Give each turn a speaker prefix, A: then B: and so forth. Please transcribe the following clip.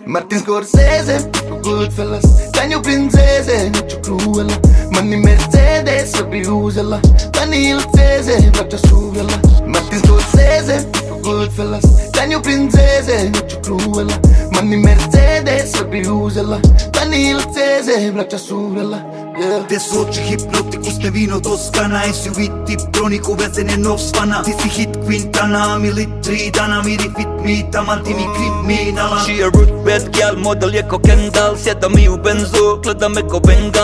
A: Martin Scorsese, tipo Goodfellas. Daniel Princese, Nuccio Cruella. Manni Mercedes, abusala. Daniel Cese, braccia su vela. Martin Scorsese, tipo Goodfellas. Daniel Princese, Nuccio Cruella. Manni Mercedes, abusala. Daniel Cese, braccia su vela.
B: Te soči hipnotikus me vino Toskana SUV tip troniku vezene novsvana. Ti si hit Quintana, militri dana. Miri fit mi taman ti mi kriminala.
C: She a root bed gal, model je ko Kendall. Sjeda mi u benzo, gleda me ko Bengal.